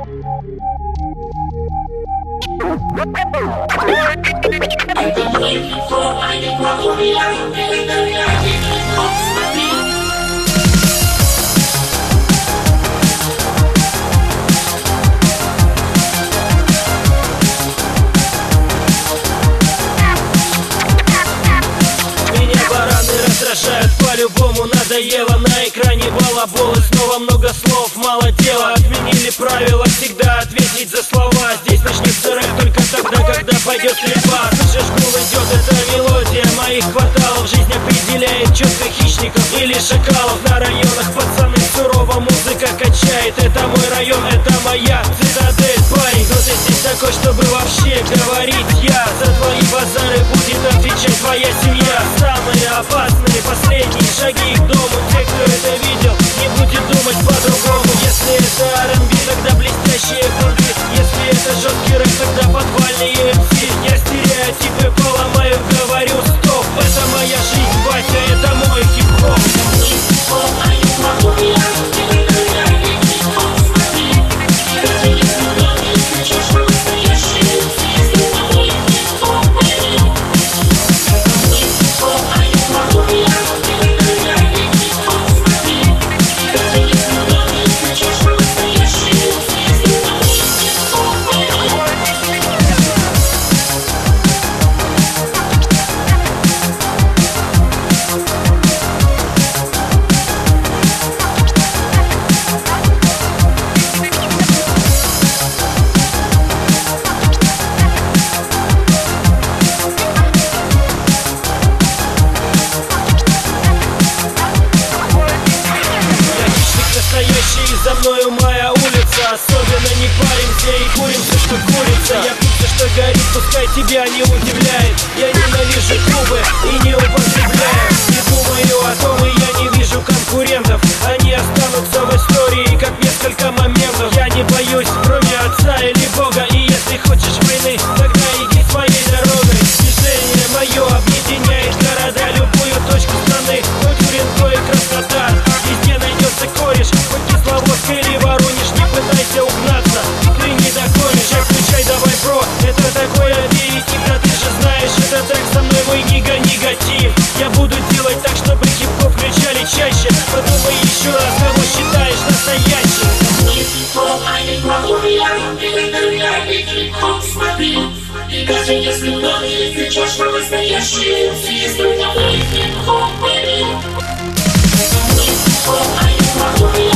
По-любому надоело, на экране балабол. И снова много слов, мало дела. Отменили правила всегда ответить за слова. Здесь начнется рэп только тогда, когда пойдет стрельба. Слышишь, гул идет, это мелодия моих кварталов. Жизнь определяет четко хищников или шакалов. На районах пацаны сурово музыка качает. Это мой район, это моя цитадель. Парень, кто ты здесь такой, чтобы вообще говорить? Я за твои базары будет отвечать твоя семья. Самые опасные последние шаги к дому. Те, кто это видел, не будет думать по-другому. Если это R&B, тогда блестящие грунты. Если это жесткий рэп, тогда подвальные MC. Я стереотипы поломаю, говорю стоп. Это моя жизнь, батя, это мой хип-хоп. За мною моя улица, особенно не паримся и курим все, что курица. Я пью все, что горит, пускай тебя не удивляет. Я ненавижу клубы и не употребляю. Не думаю о том, и я не вижу конкурентов. Они останутся в истории, как несколько моментов. Я не боюсь, кроме отца или Бога. И если хочешь войны, тогда иди своей дорогой. Движение мое объединяет города, любую точку страны. Хоть Уренко и Краснодар, везде найдется кореш. Хоть Кисловодск или Воронеж, не пытайся угнаться, ты не догонишь. Включай давай, бро, это такой аперитив. Да ты же знаешь, это так со мной мой негатив. Я буду делать так, чтобы хип-хоп включали чаще. Подумай еще раз, кого считаешь настоящим. И даже если многие кричат, что настоящие, все есть только мой хип-хоп, baby. Хип-хоп, а не